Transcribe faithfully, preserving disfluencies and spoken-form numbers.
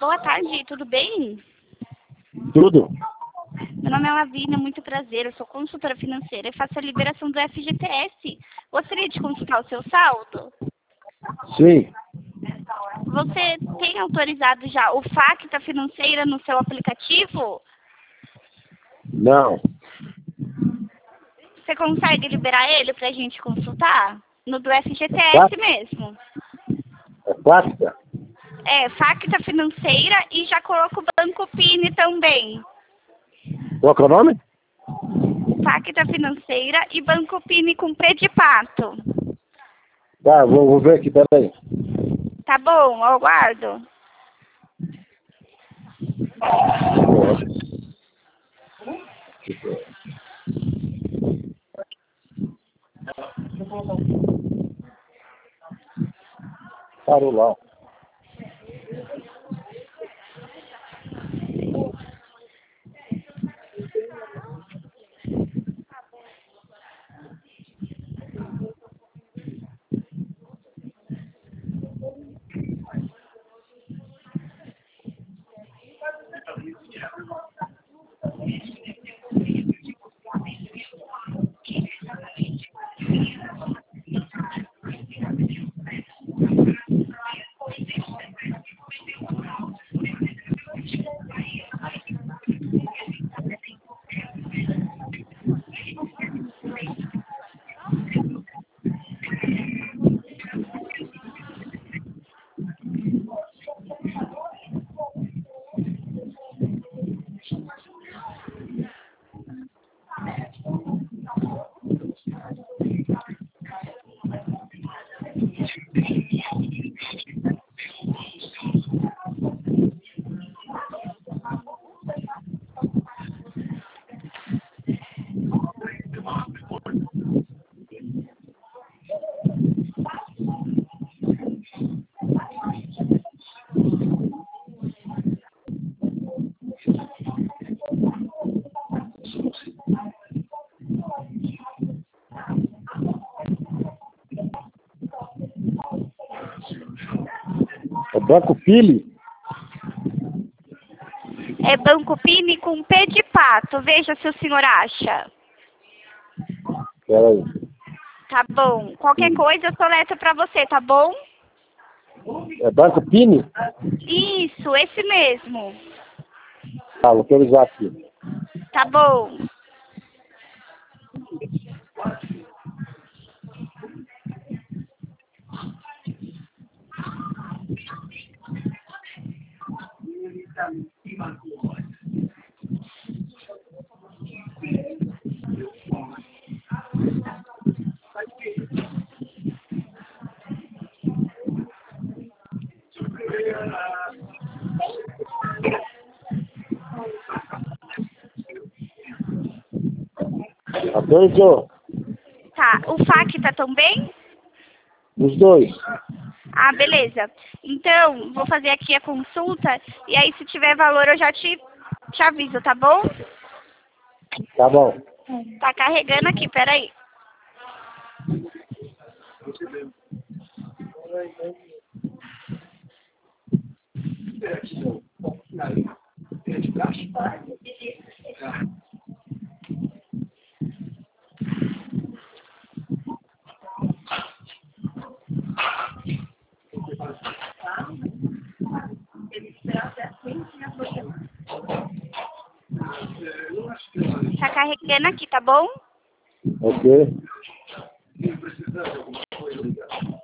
Boa tarde, tudo bem? Tudo? Meu nome é Lavínia, muito prazer. Eu sou consultora financeira e faço a liberação do F G T S. Gostaria de consultar o seu saldo? Sim. Você tem autorizado já o Facta Financeira no seu aplicativo? Não. Você consegue liberar ele para a gente consultar? No do F G T S mesmo. É plástica? É, Facta Financeira e já coloco o Banco Pini também. Qual que é o nome? Facta Financeira e Banco Pini com P de pato. Tá, vou, vou ver aqui, peraí. Tá bom, eu aguardo. Parou lá. É Banco Pili? É Banco Pini com P de pato. Veja se o senhor acha. Peraí. Tá bom. Qualquer coisa eu soleto pra você, tá bom? É Banco Pini? Isso, esse mesmo. Tá, vou autorizar aqui. Tá bom. Autorizou? Tá. O Facta também? Os dois. Ah, beleza. Então, vou fazer aqui a consulta e aí se tiver valor eu já te, te aviso, tá bom? Tá bom. Tá carregando aqui, peraí. Tá carregando aqui, tá bom? Ok.